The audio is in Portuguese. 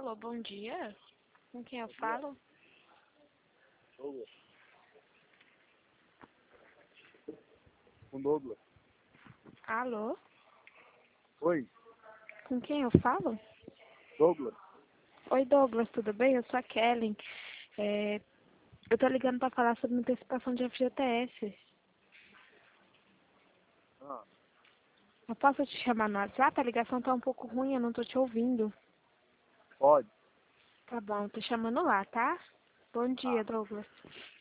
Alô, bom dia. Com quem eu falo? Douglas. Com Douglas. Alô? Oi, Com quem eu falo? Douglas. Oi, Douglas, tudo bem? Eu sou a Kellen. Eu tô ligando pra falar sobre antecipação de FGTS. Ah, Eu posso te chamar no WhatsApp? A ligação tá um pouco ruim, eu não tô te ouvindo. pode. Tá bom, tô chamando lá, tá? Bom dia, Douglas.